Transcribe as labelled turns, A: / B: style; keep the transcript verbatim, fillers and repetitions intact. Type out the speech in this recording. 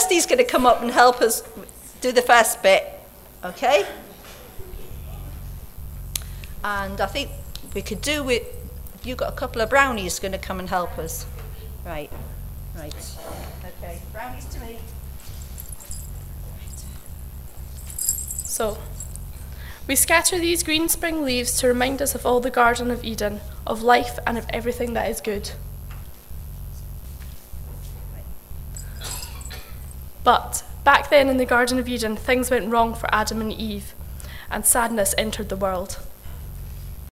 A: Kirsty's going to come up and help us do the first bit, okay? And I think we could do with, you've got a couple of brownies going to come and help us. Right, right. Okay, brownies to me.
B: So, we scatter these green spring leaves to remind us of all the Garden of Eden, of life and of everything that is good. But back then in the Garden of Eden, things went wrong for Adam and Eve, and sadness entered the world.